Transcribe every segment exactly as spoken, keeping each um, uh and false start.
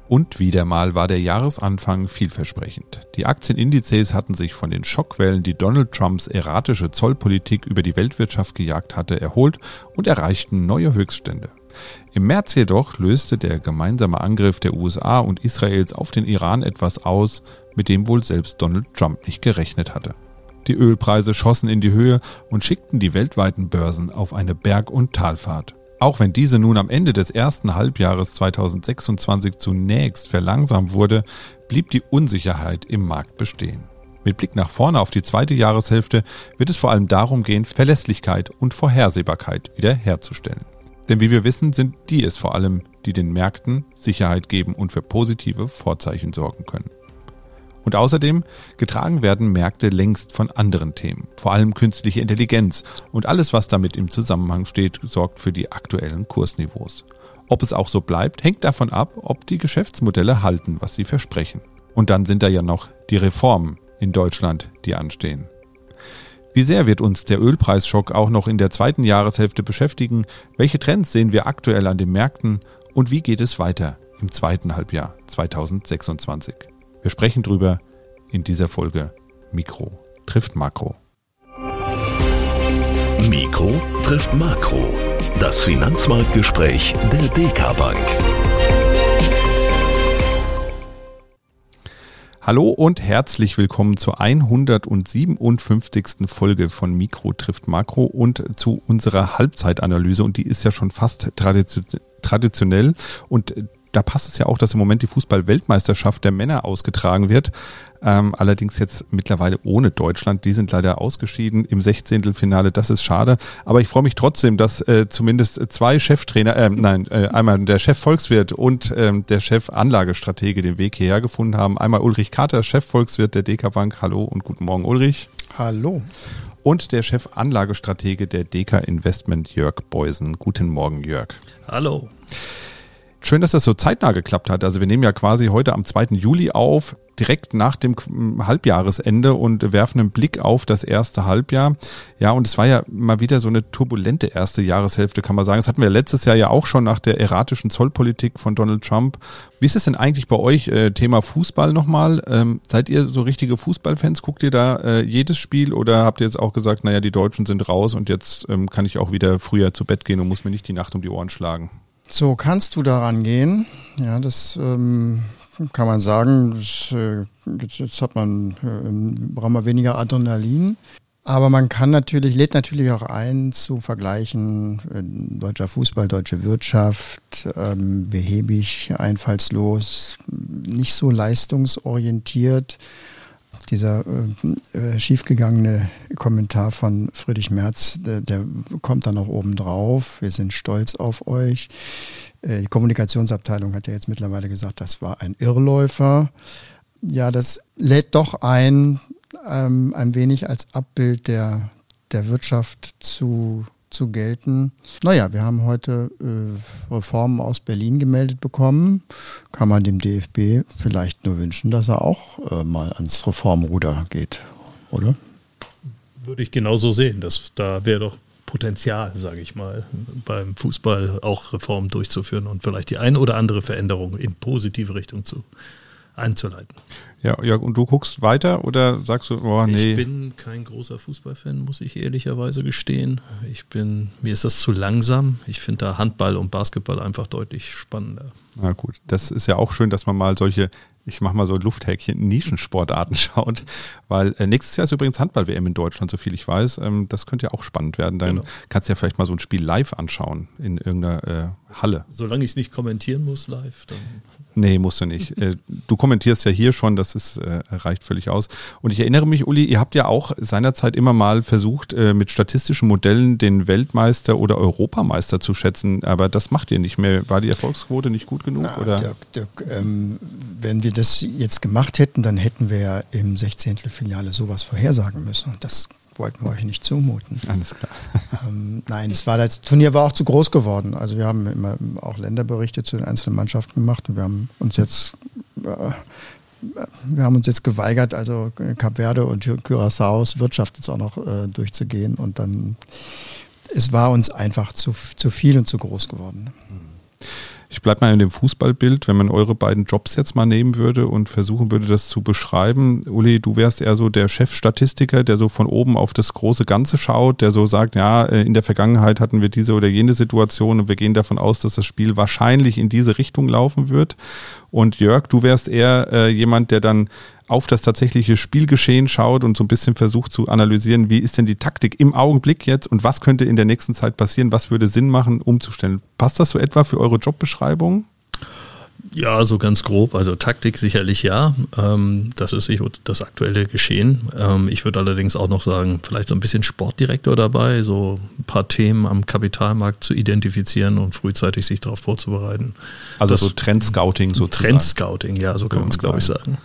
Und wieder mal war der Jahresanfang vielversprechend. Die Aktienindizes hatten sich von den Schockwellen, die Donald Trumps erratische Zollpolitik über die Weltwirtschaft gejagt hatte, erholt und erreichten neue Höchststände. Im März jedoch löste der gemeinsame Angriff der U S A und Israels auf den Iran etwas aus, mit dem wohl selbst Donald Trump nicht gerechnet hatte. Die Ölpreise schossen in die Höhe und schickten die weltweiten Börsen auf eine Berg- und Talfahrt. Auch wenn diese nun am Ende des ersten Halbjahres zweitausendsechsundzwanzig zunächst verlangsamt wurde, blieb die Unsicherheit im Markt bestehen. Mit Blick nach vorne auf die zweite Jahreshälfte wird es vor allem darum gehen, Verlässlichkeit und Vorhersehbarkeit wiederherzustellen. Denn wie wir wissen, sind die es vor allem, die den Märkten Sicherheit geben und für positive Vorzeichen sorgen können. Und außerdem getragen werden Märkte längst von anderen Themen, vor allem künstliche Intelligenz und alles, was damit im Zusammenhang steht, sorgt für die aktuellen Kursniveaus. Ob es auch so bleibt, hängt davon ab, ob die Geschäftsmodelle halten, was sie versprechen. Und dann sind da ja noch die Reformen in Deutschland, die anstehen. Wie sehr wird uns der Ölpreisschock auch noch in der zweiten Jahreshälfte beschäftigen? Welche Trends sehen wir aktuell an den Märkten? Und wie geht es weiter im zweiten Halbjahr zweitausendsechsundzwanzig? Wir sprechen drüber in dieser Folge Mikro trifft Makro. Mikro trifft Makro. Das Finanzmarktgespräch der D K Bank. Hallo und herzlich willkommen zur hundertsiebenundfünfzigsten Folge von Mikro trifft Makro und zu unserer Halbzeitanalyse. Und die ist ja schon fast traditionell und da passt es ja auch, dass im Moment die Fußball-Weltmeisterschaft der Männer ausgetragen wird. Ähm, allerdings jetzt mittlerweile ohne Deutschland. Die sind leider ausgeschieden im Sechzehntelfinale. Das ist schade. Aber ich freue mich trotzdem, dass äh, zumindest zwei Cheftrainer, äh, nein, äh, einmal der Chefvolkswirt und ähm, der Chef-Anlagestratege den Weg hierher gefunden haben. Einmal Ulrich Kater, Chefvolkswirt der D K Bank. Hallo und guten Morgen, Ulrich. Hallo. Und der Chef-Anlagestratege der D K Investment, Jörg Beusen. Guten Morgen, Jörg. Hallo. Schön, dass das so zeitnah geklappt hat. Also wir nehmen ja quasi heute am zweiten Juli auf, direkt nach dem Halbjahresende und werfen einen Blick auf das erste Halbjahr. Ja, und es war ja mal wieder so eine turbulente erste Jahreshälfte, kann man sagen. Das hatten wir letztes Jahr ja auch schon nach der erratischen Zollpolitik von Donald Trump. Wie ist es denn eigentlich bei euch, äh, Thema Fußball nochmal? Ähm, seid ihr so richtige Fußballfans? Guckt ihr da äh, jedes Spiel oder habt ihr jetzt auch gesagt, naja, die Deutschen sind raus und jetzt ähm, kann ich auch wieder früher zu Bett gehen und muss mir nicht die Nacht um die Ohren schlagen? So kannst du daran gehen. Ja, das ähm, kann man sagen. Das, äh, jetzt, jetzt hat man, äh, braucht man weniger Adrenalin. Aber man kann natürlich, lädt natürlich auch ein zu vergleichen, äh, deutscher Fußball, deutsche Wirtschaft, ähm, behäbig, einfallslos, nicht so leistungsorientiert. Dieser äh, schiefgegangene Kommentar von Friedrich Merz, der, der kommt dann noch oben drauf. Wir sind stolz auf euch. Äh, die Kommunikationsabteilung hat ja jetzt mittlerweile gesagt, das war ein Irrläufer. Ja, das lädt doch ein, ähm, ein wenig als Abbild der, der Wirtschaft zu zu gelten. Naja, wir haben heute äh, Reformen aus Berlin gemeldet bekommen. Kann man dem D F B vielleicht nur wünschen, dass er auch äh, mal ans Reformruder geht, oder? Würde ich genauso sehen. Das, da wäre doch Potenzial, sage ich mal, beim Fußball auch Reformen durchzuführen und vielleicht die eine oder andere Veränderung in positive Richtung zu einzuleiten. Ja, Jörg, und du guckst weiter oder sagst du, oh nee? Ich bin kein großer Fußballfan, muss ich ehrlicherweise gestehen. Ich bin, mir ist das zu langsam. Ich finde da Handball und Basketball einfach deutlich spannender. Na gut, das ist ja auch schön, dass man mal solche, ich mache mal so Lufthäkchen, Nischensportarten schaut, weil äh, nächstes Jahr ist übrigens Handball-W M in Deutschland, so viel ich weiß. Ähm, das könnte ja auch spannend werden. Dann genau. Kannst du ja vielleicht mal so ein Spiel live anschauen in irgendeiner äh, Halle. Solange ich es nicht kommentieren muss live, dann... Nee, musst du nicht. Du kommentierst ja hier schon, das ist, äh, reicht völlig aus. Und ich erinnere mich, Uli, ihr habt ja auch seinerzeit immer mal versucht, äh, mit statistischen Modellen den Weltmeister oder Europameister zu schätzen, aber das macht ihr nicht mehr. War die Erfolgsquote nicht gut genug? Na, oder? Dirk, Dirk, ähm, wenn wir das jetzt gemacht hätten, dann hätten wir ja im Sechzehntelfinale sowas vorhersagen müssen. Und das wollten wir euch nicht zumuten. Alles klar. Ähm, nein, es war, das Turnier war auch zu groß geworden. Also wir haben immer auch Länderberichte zu den einzelnen Mannschaften gemacht und wir haben uns jetzt äh, wir haben uns jetzt geweigert, also Kap Verde und Curaçaos Wirtschaft jetzt auch noch äh, durchzugehen und dann es war uns einfach zu, zu viel und zu groß geworden. Ich bleibe mal in dem Fußballbild, wenn man eure beiden Jobs jetzt mal nehmen würde und versuchen würde, das zu beschreiben. Uli, du wärst eher so der Chefstatistiker, der so von oben auf das große Ganze schaut, der so sagt, ja, in der Vergangenheit hatten wir diese oder jene Situation und wir gehen davon aus, dass das Spiel wahrscheinlich in diese Richtung laufen wird. Und Jörg, du wärst eher äh, jemand, der dann auf das tatsächliche Spielgeschehen schaut und so ein bisschen versucht zu analysieren, wie ist denn die Taktik im Augenblick jetzt und was könnte in der nächsten Zeit passieren, was würde Sinn machen, umzustellen. Passt das so etwa für eure Jobbeschreibung? Ja, so ganz grob. Also Taktik sicherlich ja. Ähm, das ist das aktuelle Geschehen. Ähm, ich würde allerdings auch noch sagen, vielleicht so ein bisschen Sportdirektor dabei, so ein paar Themen am Kapitalmarkt zu identifizieren und frühzeitig sich darauf vorzubereiten. Also das so Trendscouting sozusagen. Trendscouting, ja, so kann man es, glaube ich, sagen.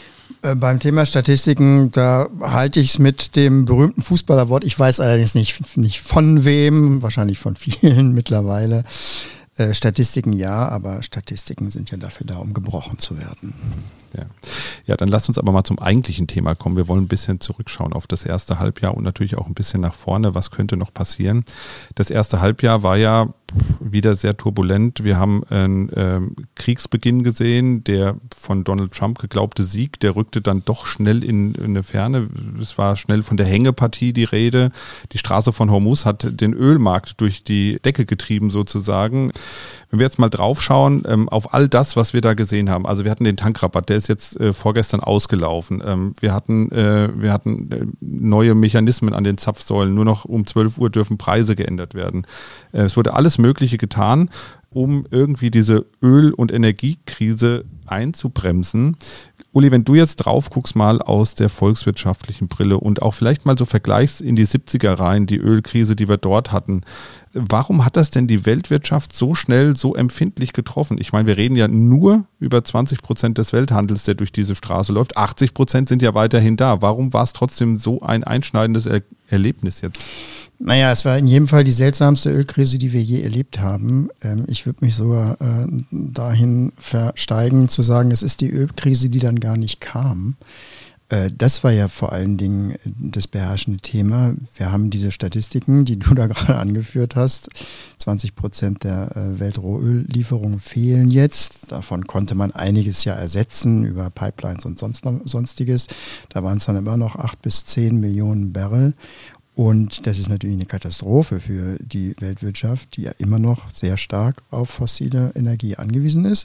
Beim Thema Statistiken, da halte ich es mit dem berühmten Fußballerwort. Ich weiß allerdings nicht, nicht von wem, wahrscheinlich von vielen mittlerweile. Äh, Statistiken ja, aber Statistiken sind ja dafür da, um gebrochen zu werden. Ja. ja, dann lasst uns aber mal zum eigentlichen Thema kommen. Wir wollen ein bisschen zurückschauen auf das erste Halbjahr und natürlich auch ein bisschen nach vorne. Was könnte noch passieren? Das erste Halbjahr war ja wieder sehr turbulent. Wir haben einen ähm, Kriegsbeginn gesehen, der von Donald Trump geglaubte Sieg, der rückte dann doch schnell in, in eine Ferne. Es war schnell von der Hängepartie die Rede. Die Straße von Hormuz hat den Ölmarkt durch die Decke getrieben sozusagen. Wenn wir jetzt mal drauf schauen, ähm, auf all das, was wir da gesehen haben, also wir hatten den Tankrabatt, der ist jetzt äh, vorgestern ausgelaufen. Ähm, wir hatten, äh, wir hatten äh, neue Mechanismen an den Zapfsäulen, nur noch um zwölf Uhr dürfen Preise geändert werden. Äh, es wurde alles Mögliche getan, um irgendwie diese Öl- und Energiekrise einzubremsen. Uli, wenn du jetzt drauf guckst mal aus der volkswirtschaftlichen Brille und auch vielleicht mal so vergleichst in die siebziger rein, die Ölkrise, die wir dort hatten, warum hat das denn die Weltwirtschaft so schnell, so empfindlich getroffen? Ich meine, wir reden ja nur über zwanzig Prozent des Welthandels, der durch diese Straße läuft. achtzig Prozent sind ja weiterhin da. Warum war es trotzdem so ein einschneidendes er- Erlebnis jetzt? Naja, es war in jedem Fall die seltsamste Ölkrise, die wir je erlebt haben. Ähm, ich würde mich sogar äh, dahin versteigen, zu sagen, es ist die Ölkrise, die dann gar nicht kam. Äh, das war ja vor allen Dingen das beherrschende Thema. Wir haben diese Statistiken, die du da gerade angeführt hast. zwanzig Prozent der äh, Weltrohöllieferungen fehlen jetzt. Davon konnte man einiges ja ersetzen über Pipelines und sonst, sonstiges. Da waren es dann immer noch acht bis zehn Millionen Barrel. Und das ist natürlich eine Katastrophe für die Weltwirtschaft, die ja immer noch sehr stark auf fossile Energie angewiesen ist.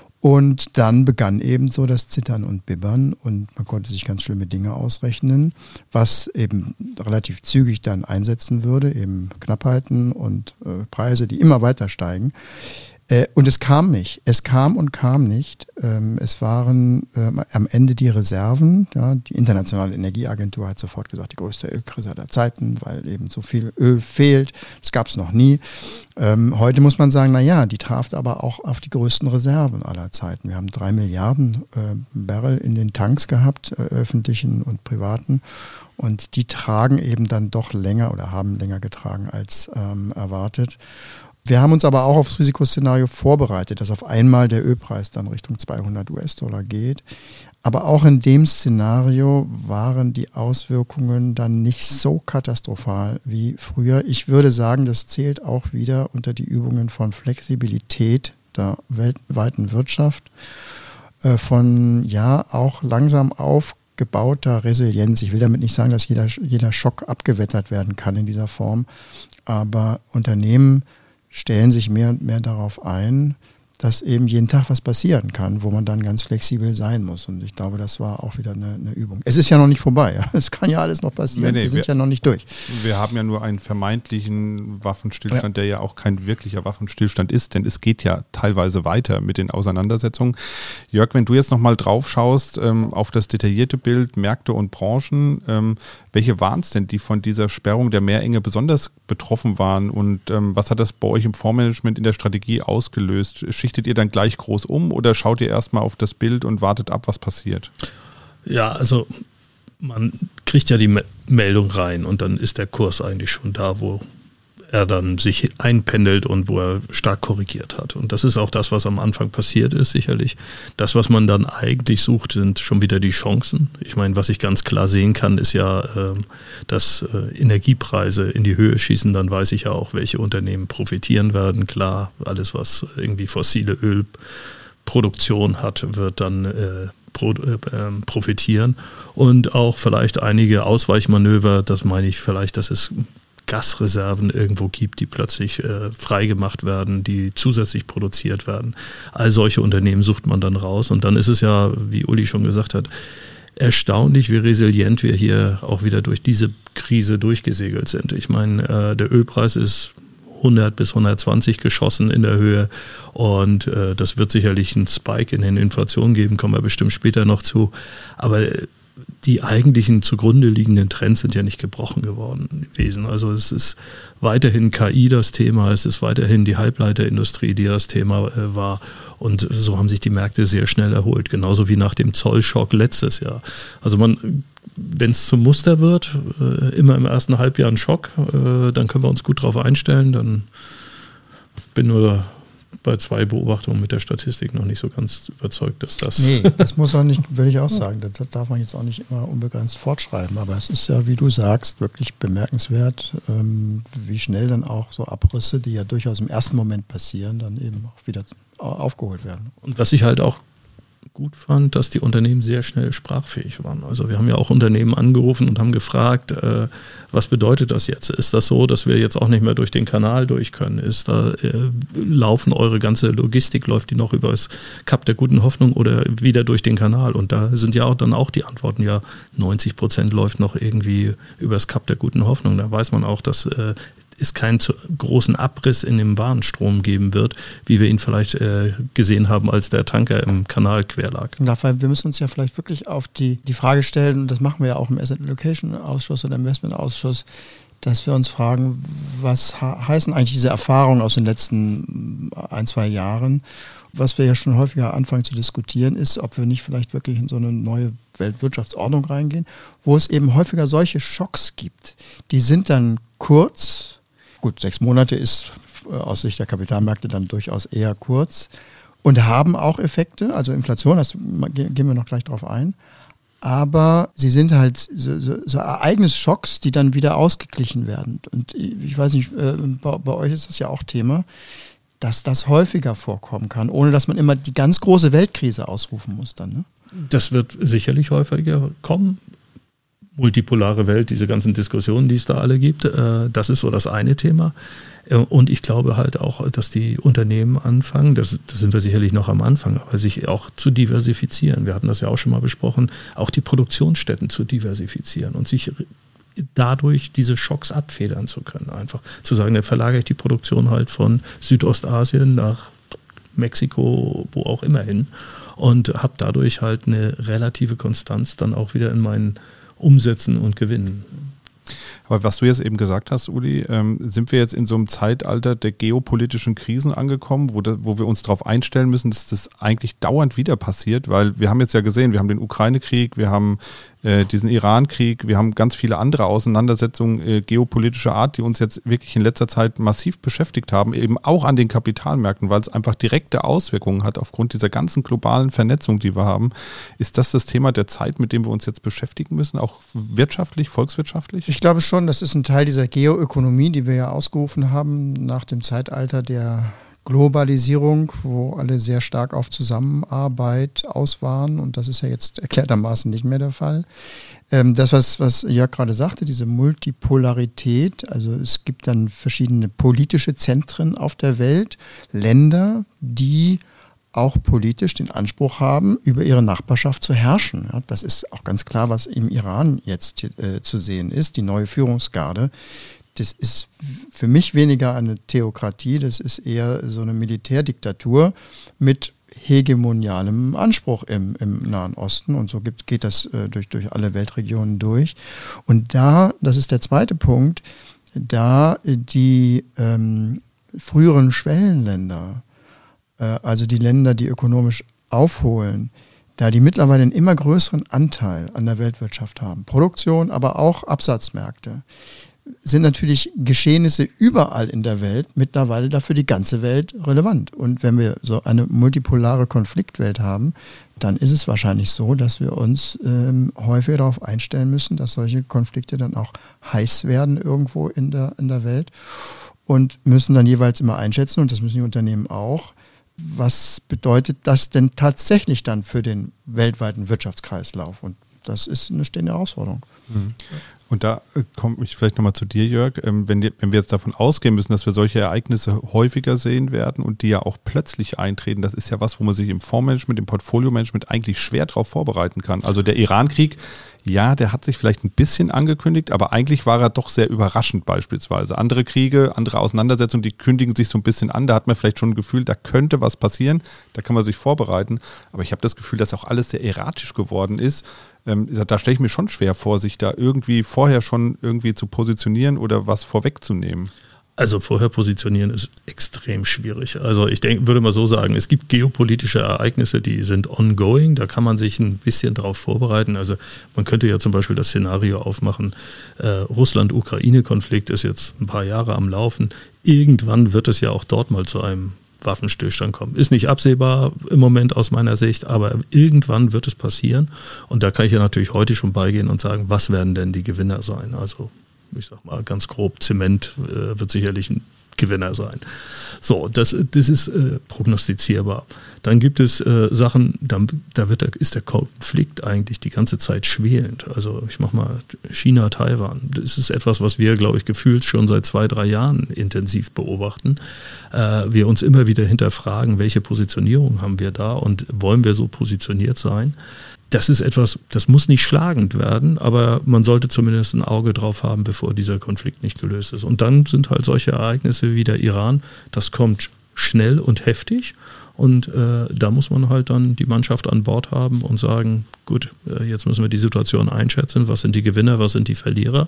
Und dann begann eben so das Zittern und Bibbern und man konnte sich ganz schlimme Dinge ausrechnen, was eben relativ zügig dann einsetzen würde, eben Knappheiten und äh, Preise, die immer weiter steigen. Äh, und es kam nicht. Es kam und kam nicht. Ähm, es waren ähm, am Ende die Reserven. Ja, die Internationale Energieagentur hat sofort gesagt, die größte Ölkrise aller Zeiten, weil eben so viel Öl fehlt. Das gab es noch nie. Ähm, heute muss man sagen, naja, die traf aber auch auf die größten Reserven aller Zeiten. Wir haben drei Milliarden äh, Barrel in den Tanks gehabt, äh, öffentlichen und privaten. Und die tragen eben dann doch länger oder haben länger getragen als ähm, erwartet. Wir haben uns aber auch auf das Risikoszenario vorbereitet, dass auf einmal der Ölpreis dann Richtung zweihundert US-Dollar geht. Aber auch in dem Szenario waren die Auswirkungen dann nicht so katastrophal wie früher. Ich würde sagen, das zählt auch wieder unter die Übungen von Flexibilität der weltweiten Wirtschaft, äh, von ja auch langsam aufgebauter Resilienz. Ich will damit nicht sagen, dass jeder, jeder Schock abgewettert werden kann in dieser Form, aber Unternehmen stellen sich mehr und mehr darauf ein, dass eben jeden Tag was passieren kann, wo man dann ganz flexibel sein muss. Und ich glaube, das war auch wieder eine, eine Übung. Es ist ja noch nicht vorbei. Ja. Es kann ja alles noch passieren. Nee, nee, wir sind wir, ja noch nicht durch. Wir haben ja nur einen vermeintlichen Waffenstillstand, ja. der ja auch kein wirklicher Waffenstillstand ist, denn es geht ja teilweise weiter mit den Auseinandersetzungen. Jörg, wenn du jetzt nochmal drauf schaust ähm, auf das detaillierte Bild, Märkte und Branchen, ähm, welche waren es denn, die von dieser Sperrung der Meerenge besonders betroffen waren? Und ähm, was hat das bei euch im Fondsmanagement in der Strategie ausgelöst? Schichtet ihr dann gleich groß um oder schaut ihr erstmal auf das Bild und wartet ab, was passiert? Ja, also man kriegt ja die Me- Meldung rein und dann ist der Kurs eigentlich schon da, wo er dann sich einpendelt und wo er stark korrigiert hat. Und das ist auch das, was am Anfang passiert ist, sicherlich. Das, was man dann eigentlich sucht, sind schon wieder die Chancen. Ich meine, was ich ganz klar sehen kann, ist ja, dass Energiepreise in die Höhe schießen. Dann weiß ich ja auch, welche Unternehmen profitieren werden. Klar, alles, was irgendwie fossile Ölproduktion hat, wird dann äh, pro, äh, profitieren. Und auch vielleicht einige Ausweichmanöver, das meine ich vielleicht, dass es Gasreserven irgendwo gibt, die plötzlich äh, freigemacht werden, die zusätzlich produziert werden. All solche Unternehmen sucht man dann raus. Und dann ist es ja, wie Uli schon gesagt hat, erstaunlich, wie resilient wir hier auch wieder durch diese Krise durchgesegelt sind. Ich meine, äh, der Ölpreis ist hundert bis hundertzwanzig geschossen in der Höhe und äh, das wird sicherlich einen Spike in den Inflationen geben, kommen wir bestimmt später noch zu. Aber die eigentlichen zugrunde liegenden Trends sind ja nicht gebrochen geworden gewesen. Also es ist weiterhin K I das Thema, es ist weiterhin die Halbleiterindustrie, die das Thema äh, war. Und so haben sich die Märkte sehr schnell erholt, genauso wie nach dem Zollschock letztes Jahr. Also man, wenn es zum Muster wird, äh, immer im ersten Halbjahr ein Schock, äh, dann können wir uns gut darauf einstellen. Dann bin nur bei zwei Beobachtungen mit der Statistik noch nicht so ganz überzeugt, dass das... Nee, das muss auch nicht, würde ich auch sagen, das darf man jetzt auch nicht immer unbegrenzt fortschreiben, aber es ist ja, wie du sagst, wirklich bemerkenswert, ähm, wie schnell dann auch so Abrisse, die ja durchaus im ersten Moment passieren, dann eben auch wieder aufgeholt werden. Und was ich halt auch gut fand, dass die Unternehmen sehr schnell sprachfähig waren. Also wir haben ja auch Unternehmen angerufen und haben gefragt, äh, was bedeutet das jetzt? Ist das so, dass wir jetzt auch nicht mehr durch den Kanal durch können? Ist da äh, laufen eure ganze Logistik, läuft die noch über das Kap der Guten Hoffnung oder wieder durch den Kanal? Und da sind ja auch dann auch die Antworten, ja, neunzig Prozent läuft noch irgendwie über das Kap der Guten Hoffnung. Da weiß man auch, dass äh, es keinen zu großen Abriss in dem Warenstrom geben wird, wie wir ihn vielleicht äh, gesehen haben, als der Tanker im Kanal quer lag. Weil wir müssen uns ja vielleicht wirklich auf die, die Frage stellen, und das machen wir ja auch im Asset Allocation Ausschuss oder Investment Ausschuss, dass wir uns fragen, was ha- heißen eigentlich diese Erfahrungen aus den letzten ein, zwei Jahren? Was wir ja schon häufiger anfangen zu diskutieren, ist, ob wir nicht vielleicht wirklich in so eine neue Weltwirtschaftsordnung reingehen, wo es eben häufiger solche Schocks gibt. Die sind dann kurz. Gut, sechs Monate ist äh, aus Sicht der Kapitalmärkte dann durchaus eher kurz und haben auch Effekte, also Inflation, das gehen wir noch gleich drauf ein, aber sie sind halt so, so, so Ereignisschocks, die dann wieder ausgeglichen werden. Und ich weiß nicht, äh, bei, bei euch ist das ja auch Thema, dass das häufiger vorkommen kann, ohne dass man immer die ganz große Weltkrise ausrufen muss dann. Ne? Das wird sicherlich häufiger kommen. Multipolare Welt, diese ganzen Diskussionen, die es da alle gibt, äh, das ist so das eine Thema. Äh, und ich glaube halt auch, dass die Unternehmen anfangen, das, das sind wir sicherlich noch am Anfang, aber sich auch zu diversifizieren. Wir hatten das ja auch schon mal besprochen, auch die Produktionsstätten zu diversifizieren und sich dadurch diese Schocks abfedern zu können. Einfach zu sagen, dann verlagere ich die Produktion halt von Südostasien nach Mexiko, wo auch immer hin und habe dadurch halt eine relative Konstanz dann auch wieder in meinen Umsetzen und Gewinnen. Aber was du jetzt eben gesagt hast, Uli, ähm, sind wir jetzt in so einem Zeitalter der geopolitischen Krisen angekommen, wo, da, wo wir uns darauf einstellen müssen, dass das eigentlich dauernd wieder passiert, weil wir haben jetzt ja gesehen, wir haben den Ukraine-Krieg, wir haben äh, diesen Iran-Krieg, wir haben ganz viele andere Auseinandersetzungen äh, geopolitischer Art, die uns jetzt wirklich in letzter Zeit massiv beschäftigt haben, eben auch an den Kapitalmärkten, weil es einfach direkte Auswirkungen hat aufgrund dieser ganzen globalen Vernetzung, die wir haben. Ist das das Thema der Zeit, mit dem wir uns jetzt beschäftigen müssen, auch wirtschaftlich, volkswirtschaftlich? Ich glaube schon, das ist ein Teil dieser Geoökonomie, die wir ja ausgerufen haben nach dem Zeitalter der Globalisierung, wo alle sehr stark auf Zusammenarbeit aus waren, und das ist ja jetzt erklärtermaßen nicht mehr der Fall. Ähm, das, was, was Jörg gerade sagte, diese Multipolarität, also es gibt dann verschiedene politische Zentren auf der Welt, Länder, die auch politisch den Anspruch haben, über ihre Nachbarschaft zu herrschen. Ja, das ist auch ganz klar, was im Iran jetzt äh, zu sehen ist, die neue Führungsgarde. Das ist für mich weniger eine Theokratie, das ist eher so eine Militärdiktatur mit hegemonialem Anspruch im, im Nahen Osten, und so gibt, geht das äh, durch, durch alle Weltregionen durch. Und da, das ist der zweite Punkt, da die ähm, früheren Schwellenländer, äh, also die Länder, die ökonomisch aufholen, da die mittlerweile einen immer größeren Anteil an der Weltwirtschaft haben, Produktion, aber auch Absatzmärkte, sind natürlich Geschehnisse überall in der Welt mittlerweile dafür die ganze Welt relevant. Und wenn wir so eine multipolare Konfliktwelt haben, dann ist es wahrscheinlich so, dass wir uns ähm, häufiger darauf einstellen müssen, dass solche Konflikte dann auch heiß werden irgendwo in der, in der Welt und müssen dann jeweils immer einschätzen, und das müssen die Unternehmen auch, was bedeutet das denn tatsächlich dann für den weltweiten Wirtschaftskreislauf? Und das ist eine stehende Herausforderung. Mhm. Und da komme ich vielleicht nochmal zu dir, Jörg. Wenn, die, wenn wir jetzt davon ausgehen müssen, dass wir solche Ereignisse häufiger sehen werden und die ja auch plötzlich eintreten, das ist ja was, wo man sich im Fondsmanagement, im Portfolio-Management eigentlich schwer darauf vorbereiten kann. Also der Iran-Krieg, ja, der hat sich vielleicht ein bisschen angekündigt, aber eigentlich war er doch sehr überraschend beispielsweise. Andere Kriege, andere Auseinandersetzungen, die kündigen sich so ein bisschen an. Da hat man vielleicht schon ein Gefühl, da könnte was passieren, da kann man sich vorbereiten. Aber ich habe das Gefühl, dass auch alles sehr erratisch geworden ist. Ähm, da stelle ich mir schon schwer vor, sich da irgendwie vorher schon irgendwie zu positionieren oder was vorwegzunehmen. Also vorher positionieren ist extrem schwierig. Also ich denke, würde mal so sagen, es gibt geopolitische Ereignisse, die sind ongoing, da kann man sich ein bisschen drauf vorbereiten. Also man könnte ja zum Beispiel das Szenario aufmachen, äh, Russland-Ukraine-Konflikt ist jetzt ein paar Jahre am Laufen. Irgendwann wird es ja auch dort mal zu einem Waffenstillstand kommen. Ist nicht absehbar im Moment aus meiner Sicht, aber irgendwann wird es passieren. Und da kann ich ja natürlich heute schon beigehen und sagen, was werden denn die Gewinner sein? Also ich sag mal ganz grob, Zement äh, wird sicherlich ein Gewinner sein. So, das, das ist äh, prognostizierbar. Dann gibt es äh, Sachen, da, da wird der, ist der Konflikt eigentlich die ganze Zeit schwelend. Also ich mach mal China, Taiwan. Das ist etwas, was wir, glaube ich, gefühlt schon seit zwei, drei Jahren intensiv beobachten. Äh, wir uns immer wieder hinterfragen, welche Positionierung haben wir da und wollen wir so positioniert sein? Das ist etwas, das muss nicht schlagend werden, aber man sollte zumindest ein Auge drauf haben, bevor dieser Konflikt nicht gelöst ist. Und dann sind halt solche Ereignisse wie der Iran, das kommt schnell und heftig und äh, da muss man halt dann die Mannschaft an Bord haben und sagen, gut, äh, jetzt müssen wir die Situation einschätzen, was sind die Gewinner, was sind die Verlierer.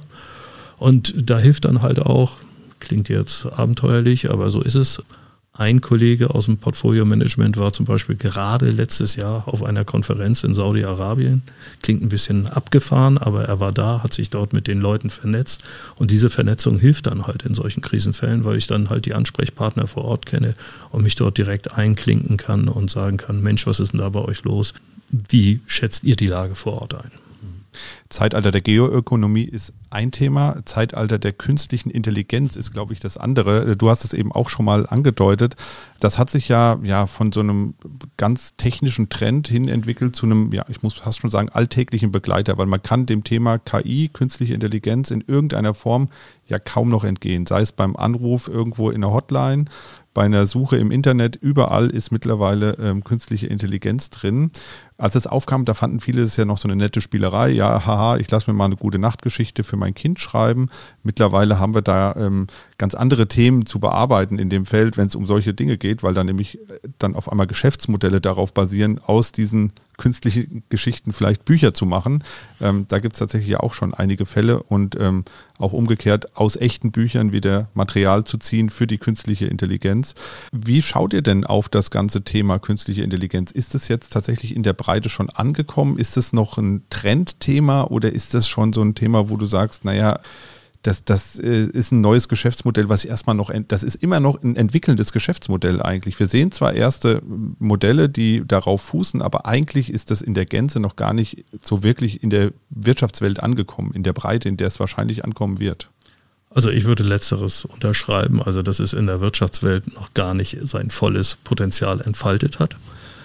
Und da hilft dann halt auch, klingt jetzt abenteuerlich, aber so ist es. Ein Kollege aus dem Portfolio-Management war zum Beispiel gerade letztes Jahr auf einer Konferenz in Saudi-Arabien. Klingt ein bisschen abgefahren, aber er war da, hat sich dort mit den Leuten vernetzt. Und diese Vernetzung hilft dann halt in solchen Krisenfällen, weil ich dann halt die Ansprechpartner vor Ort kenne und mich dort direkt einklinken kann und sagen kann, Mensch, was ist denn da bei euch los? Wie schätzt ihr die Lage vor Ort ein? Zeitalter der Geoökonomie ist ein Thema, Zeitalter der künstlichen Intelligenz ist, glaube ich, das andere. Du hast es eben auch schon mal angedeutet. Das hat sich ja, ja von so einem ganz technischen Trend hin entwickelt zu einem, ja, ich muss fast schon sagen, alltäglichen Begleiter, weil man kann dem Thema K I, künstliche Intelligenz in irgendeiner Form ja kaum noch entgehen. Sei es beim Anruf irgendwo in der Hotline, bei einer Suche im Internet, überall ist mittlerweile ähm, künstliche Intelligenz drin. Als es aufkam, da fanden viele es ja noch so eine nette Spielerei. Ja, haha, ich lasse mir mal eine gute Nachtgeschichte für mein Kind schreiben. Mittlerweile haben wir da ähm, ganz andere Themen zu bearbeiten in dem Feld, wenn es um solche Dinge geht, weil dann nämlich dann auf einmal Geschäftsmodelle darauf basieren, aus diesen künstlichen Geschichten vielleicht Bücher zu machen. Ähm, da gibt es tatsächlich ja auch schon einige Fälle und ähm, auch umgekehrt aus echten Büchern wieder Material zu ziehen für die künstliche Intelligenz. Wie schaut ihr denn auf das ganze Thema künstliche Intelligenz? Ist es jetzt tatsächlich in der Breite schon angekommen? Ist es noch ein Trendthema oder ist das schon so ein Thema, wo du sagst, naja, Das, das ist ein neues Geschäftsmodell, was erstmal noch, das ist immer noch ein entwickelndes Geschäftsmodell eigentlich. Wir sehen zwar erste Modelle, die darauf fußen, aber eigentlich ist das in der Gänze noch gar nicht so wirklich in der Wirtschaftswelt angekommen, in der Breite, in der es wahrscheinlich ankommen wird. Also ich würde Letzteres unterschreiben, also dass es in der Wirtschaftswelt noch gar nicht sein volles Potenzial entfaltet hat.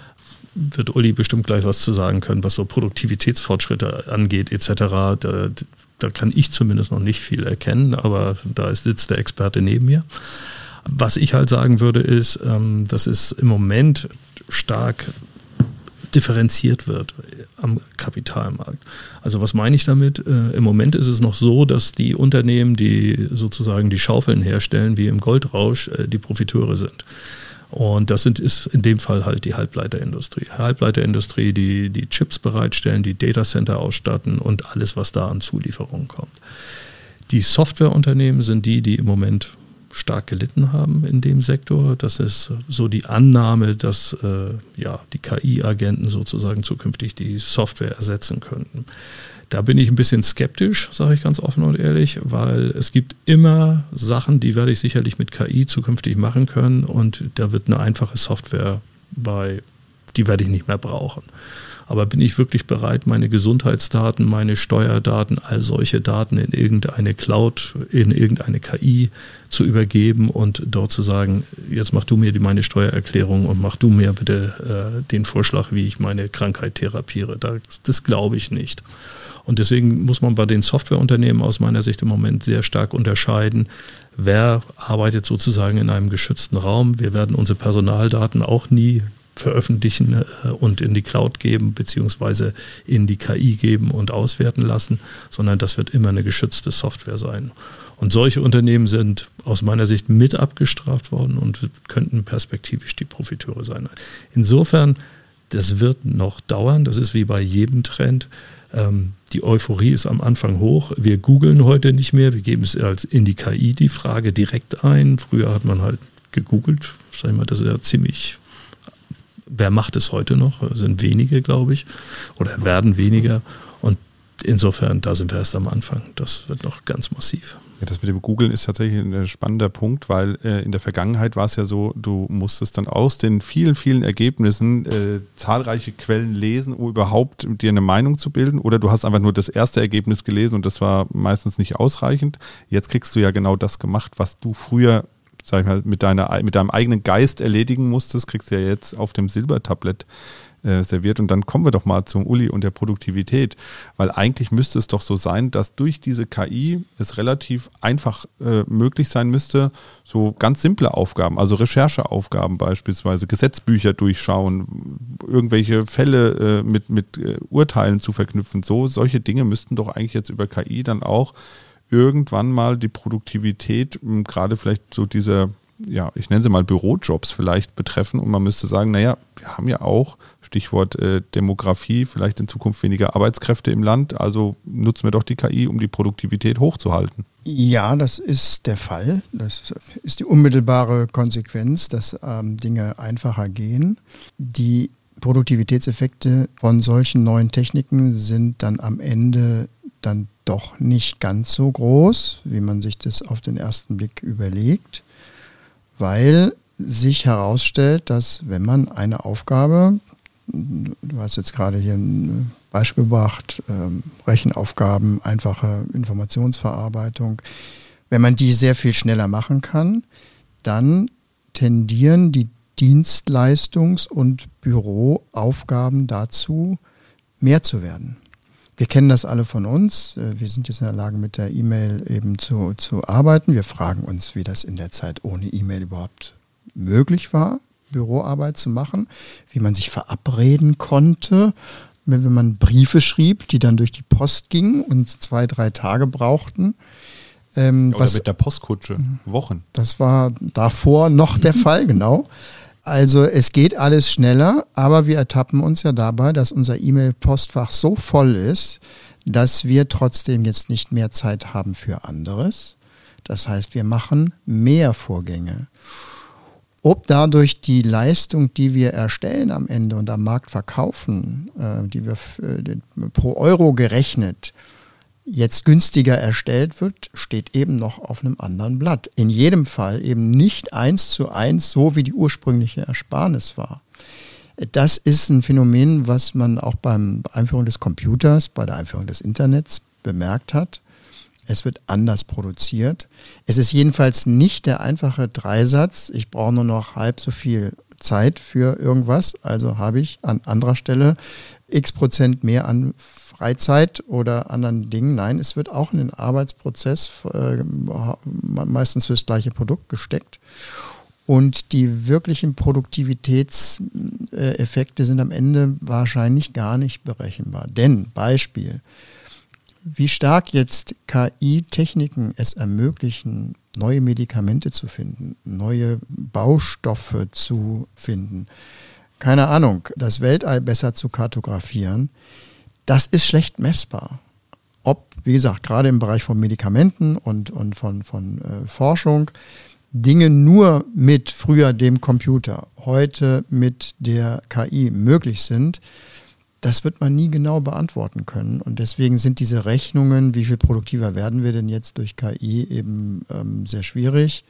Wird Uli bestimmt gleich was zu sagen können, was so Produktivitätsfortschritte angeht et cetera. Da, da kann ich zumindest noch nicht viel erkennen, aber da sitzt der Experte neben mir. Was ich halt sagen würde ist, ähm, dass es im Moment stark differenziert wird am Kapitalmarkt. Also was meine ich damit? Äh, im Moment ist es noch so, dass die Unternehmen, die sozusagen die Schaufeln herstellen, wie im Goldrausch, äh, die Profiteure sind. Und das sind, ist in dem Fall halt die Halbleiterindustrie. Halbleiterindustrie, die die Chips bereitstellen, die Datacenter ausstatten und alles, was da an Zulieferungen kommt. Die Softwareunternehmen sind die, die im Moment stark gelitten haben in dem Sektor. Das ist so die Annahme, dass äh, ja, die K I-Agenten sozusagen zukünftig die Software ersetzen könnten. Da bin ich ein bisschen skeptisch, sage ich ganz offen und ehrlich, weil es gibt immer Sachen, die werde ich sicherlich mit K I zukünftig machen können und da wird eine einfache Software bei, die werde ich nicht mehr brauchen. Aber bin ich wirklich bereit, meine Gesundheitsdaten, meine Steuerdaten, all solche Daten in irgendeine Cloud, in irgendeine K I zu übergeben und dort zu sagen, jetzt mach du mir die, meine Steuererklärung und mach du mir bitte äh, den Vorschlag, wie ich meine Krankheit therapiere. Das, das glaube ich nicht. Und deswegen muss man bei den Softwareunternehmen aus meiner Sicht im Moment sehr stark unterscheiden, wer arbeitet sozusagen in einem geschützten Raum. Wir werden unsere Personaldaten auch nie veröffentlichen und in die Cloud geben, beziehungsweise in die K I geben und auswerten lassen, sondern das wird immer eine geschützte Software sein. Und solche Unternehmen sind aus meiner Sicht mit abgestraft worden und könnten perspektivisch die Profiteure sein. Insofern, das wird noch dauern, das ist wie bei jedem Trend. Ähm, die Euphorie ist am Anfang hoch. Wir googeln heute nicht mehr, wir geben es als in die K I die Frage direkt ein. Früher hat man halt gegoogelt, sag ich mal, das ist ja ziemlich... Wer macht es heute noch? Das sind wenige, glaube ich, oder werden weniger. Und insofern, da sind wir erst am Anfang. Das wird noch ganz massiv. Ja, das mit dem Googlen ist tatsächlich ein spannender Punkt, weil äh, in der Vergangenheit war es ja so, du musstest dann aus den vielen, vielen Ergebnissen äh, zahlreiche Quellen lesen, um überhaupt dir eine Meinung zu bilden. Oder du hast einfach nur das erste Ergebnis gelesen und das war meistens nicht ausreichend. Jetzt kriegst du ja genau das gemacht, was du früher sag ich mal, mit, deiner, mit deinem eigenen Geist erledigen musstest, kriegst du ja jetzt auf dem Silbertablett äh, serviert. Und dann kommen wir doch mal zum Uli und der Produktivität, weil eigentlich müsste es doch so sein, dass durch diese K I es relativ einfach äh, möglich sein müsste, so ganz simple Aufgaben, also Rechercheaufgaben beispielsweise, Gesetzbücher durchschauen, irgendwelche Fälle äh, mit, mit äh, Urteilen zu verknüpfen. So, solche Dinge müssten doch eigentlich jetzt über K I dann auch irgendwann mal die Produktivität, gerade vielleicht so diese, ja, ich nenne sie mal Bürojobs vielleicht betreffen und man müsste sagen, naja, wir haben ja auch, Stichwort äh, Demografie, vielleicht in Zukunft weniger Arbeitskräfte im Land, also nutzen wir doch die K I, um die Produktivität hochzuhalten. Ja, das ist der Fall. Das ist die unmittelbare Konsequenz, dass ähm, Dinge einfacher gehen. Die Produktivitätseffekte von solchen neuen Techniken sind dann am Ende dann doch nicht ganz so groß, wie man sich das auf den ersten Blick überlegt, weil sich herausstellt, dass wenn man eine Aufgabe, du hast jetzt gerade hier ein Beispiel gebracht, ähm, Rechenaufgaben, einfache Informationsverarbeitung, wenn man die sehr viel schneller machen kann, dann tendieren die Dienstleistungs- und Büroaufgaben dazu, mehr zu werden. Wir kennen das alle von uns. Wir sind jetzt in der Lage, mit der E-Mail eben zu, zu arbeiten. Wir fragen uns, wie das in der Zeit ohne E-Mail überhaupt möglich war, Büroarbeit zu machen, wie man sich verabreden konnte, wenn man Briefe schrieb, die dann durch die Post gingen und zwei, drei Tage brauchten. Ähm, Oder was, mit der Postkutsche, Wochen. Das war davor noch der Fall, genau. Also es geht alles schneller, aber wir ertappen uns ja dabei, dass unser E-Mail-Postfach so voll ist, dass wir trotzdem jetzt nicht mehr Zeit haben für anderes. Das heißt, wir machen mehr Vorgänge. Ob dadurch die Leistung, die wir erstellen am Ende und am Markt verkaufen, äh, die wir äh, pro Euro gerechnet, jetzt günstiger erstellt wird, steht eben noch auf einem anderen Blatt. In jedem Fall eben nicht eins zu eins, so wie die ursprüngliche Ersparnis war. Das ist ein Phänomen, was man auch beim Einführung des Computers, bei der Einführung des Internets bemerkt hat. Es wird anders produziert. Es ist jedenfalls nicht der einfache Dreisatz, ich brauche nur noch halb so viel Zeit für irgendwas, also habe ich an anderer Stelle x Prozent mehr an Freizeit oder anderen Dingen. Nein, es wird auch in den Arbeitsprozess äh, meistens fürs gleiche Produkt gesteckt. Und die wirklichen Produktivitätseffekte sind am Ende wahrscheinlich gar nicht berechenbar. Denn, Beispiel, wie stark jetzt K I-Techniken es ermöglichen, neue Medikamente zu finden, neue Baustoffe zu finden, keine Ahnung, das Weltall besser zu kartografieren, das ist schlecht messbar. Ob, wie gesagt, gerade im Bereich von Medikamenten und, und von, von äh, Forschung, Dinge nur mit früher dem Computer, heute mit der K I möglich sind, das wird man nie genau beantworten können. Und deswegen sind diese Rechnungen, wie viel produktiver werden wir denn jetzt durch K I, eben ähm, sehr schwierig.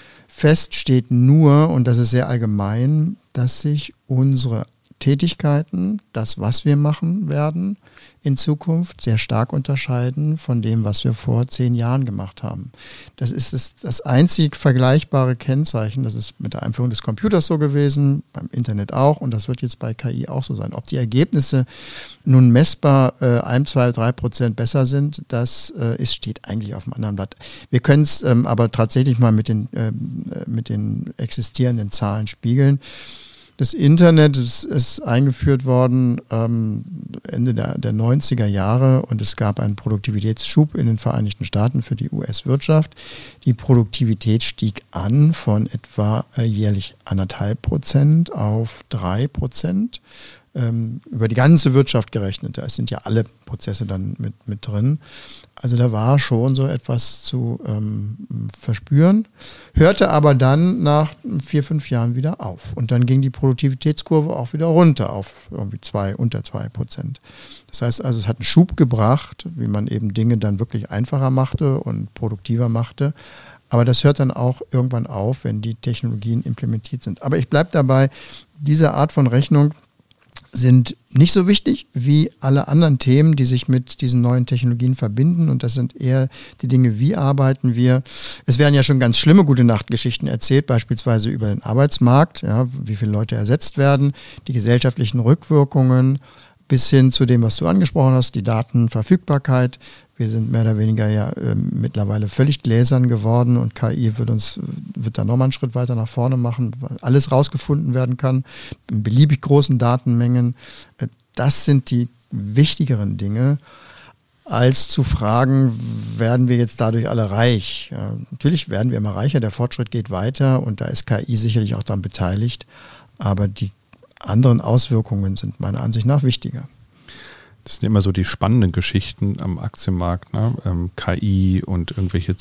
Fest steht nur, und das ist sehr allgemein, dass sich unsere Tätigkeiten, das, was wir machen werden, in Zukunft sehr stark unterscheiden von dem, was wir vor zehn Jahren gemacht haben. Das ist das, das einzig vergleichbare Kennzeichen. Das ist mit der Einführung des Computers so gewesen, beim Internet auch, und das wird jetzt bei K I auch so sein. Ob die Ergebnisse nun messbar äh, ein, zwei, drei Prozent besser sind, das äh, ist, steht eigentlich auf dem anderen Blatt. Wir können es ähm, aber tatsächlich mal mit den, äh, mit den existierenden Zahlen spiegeln. Das Internet ist, ist eingeführt worden ähm, Ende der, der neunziger Jahre und es gab einen Produktivitätsschub in den Vereinigten Staaten für die U S-Wirtschaft. Die Produktivität stieg an von etwa äh, jährlich anderthalb Prozent auf drei Prozent. Ähm, über die ganze Wirtschaft gerechnet. Da sind ja alle Prozesse dann mit, mit drin. Also da war schon so etwas zu ähm, verspüren, hörte aber dann nach vier, fünf Jahren wieder auf. Und dann ging die Produktivitätskurve auch wieder runter auf irgendwie zwei, unter zwei Prozent. Das heißt also, es hat einen Schub gebracht, wie man eben Dinge dann wirklich einfacher machte und produktiver machte. Aber das hört dann auch irgendwann auf, wenn die Technologien implementiert sind. Aber ich bleibe dabei, diese Art von Rechnung sind nicht so wichtig wie alle anderen Themen, die sich mit diesen neuen Technologien verbinden. Und das sind eher die Dinge, wie arbeiten wir. Es werden ja schon ganz schlimme Gute-Nacht-Geschichten erzählt, beispielsweise über den Arbeitsmarkt, ja, wie viele Leute ersetzt werden, die gesellschaftlichen Rückwirkungen, bis hin zu dem, was du angesprochen hast, die Datenverfügbarkeit. Wir sind mehr oder weniger ja äh, mittlerweile völlig gläsern geworden und K I wird uns wird da nochmal einen Schritt weiter nach vorne machen, weil alles rausgefunden werden kann, in beliebig großen Datenmengen. Äh, das sind die wichtigeren Dinge, als zu fragen, werden wir jetzt dadurch alle reich? Ja, natürlich werden wir immer reicher, der Fortschritt geht weiter und da ist K I sicherlich auch daran beteiligt, aber die anderen Auswirkungen sind meiner Ansicht nach wichtiger. Das sind immer so die spannenden Geschichten am Aktienmarkt, ne? ähm, K I und irgendwelche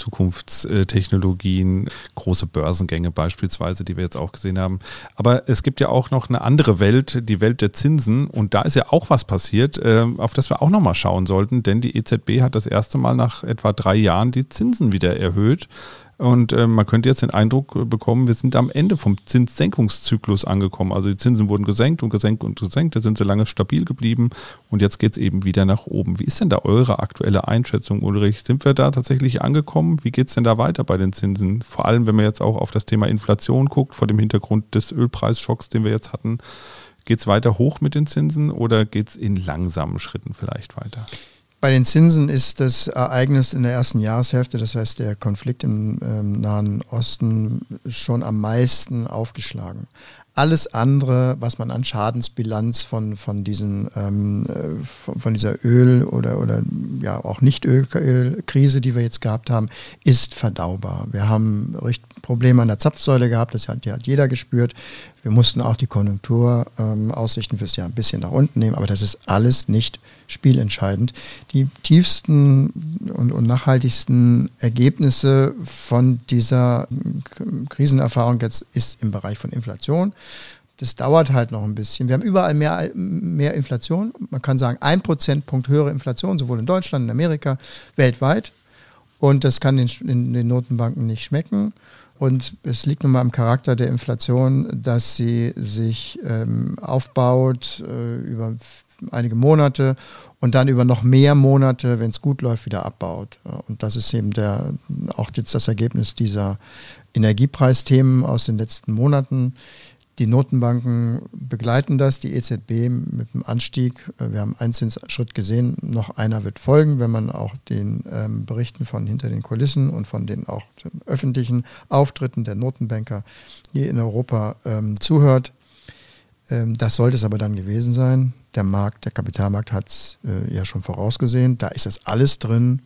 Zukunftstechnologien, große Börsengänge beispielsweise, die wir jetzt auch gesehen haben. Aber es gibt ja auch noch eine andere Welt, die Welt der Zinsen. Und da ist ja auch was passiert, äh, auf das wir auch nochmal schauen sollten. Denn die E Z B hat das erste Mal nach etwa drei Jahren die Zinsen wieder erhöht. Und äh, man könnte jetzt den Eindruck bekommen, wir sind am Ende vom Zinssenkungszyklus angekommen. Also die Zinsen wurden gesenkt und gesenkt und gesenkt, da sind sie lange stabil geblieben und jetzt geht es eben wieder nach oben. Wie ist denn da eure aktuelle Einschätzung, Ulrich? Sind wir da tatsächlich angekommen? Wie geht es denn da weiter bei den Zinsen? Vor allem, wenn man jetzt auch auf das Thema Inflation guckt, vor dem Hintergrund des Ölpreisschocks, den wir jetzt hatten. Geht es weiter hoch mit den Zinsen oder geht es in langsamen Schritten vielleicht weiter? Bei den Zinsen ist das Ereignis in der ersten Jahreshälfte, das heißt der Konflikt im ähm, Nahen Osten, schon am meisten aufgeschlagen. Alles andere, was man an Schadensbilanz von, von, diesen, ähm, von, von dieser Öl- oder, oder ja auch Nicht-Öl-Krise, die wir jetzt gehabt haben, ist verdaubar. Wir haben Probleme an der Zapfsäule gehabt, das hat, die hat jeder gespürt. Wir mussten auch die Konjunkturaussichten ähm, fürs Jahr ein bisschen nach unten nehmen, aber das ist alles nicht spielentscheidend. Die tiefsten und, und nachhaltigsten Ergebnisse von dieser Krisenerfahrung jetzt ist im Bereich von Inflation. Das dauert halt noch ein bisschen. Wir haben überall mehr, mehr Inflation. Man kann sagen, ein Prozentpunkt höhere Inflation, sowohl in Deutschland, in Amerika, weltweit. Und das kann den, den, den Notenbanken nicht schmecken. Und es liegt nun mal im Charakter der Inflation, dass sie sich ähm, aufbaut äh, über einige Monate und dann über noch mehr Monate, wenn es gut läuft, wieder abbaut. Und das ist eben der, auch jetzt das Ergebnis dieser Energiepreisthemen aus den letzten Monaten. Die Notenbanken begleiten das, die E Z B mit dem Anstieg. Wir haben einen Zinsschritt gesehen, noch einer wird folgen, wenn man auch den ähm, Berichten von hinter den Kulissen und von den auch den öffentlichen Auftritten der Notenbanker hier in Europa ähm, zuhört. Ähm, das sollte es aber dann gewesen sein. Der Markt, der Kapitalmarkt hat es äh, ja schon vorausgesehen. Da ist das alles drin.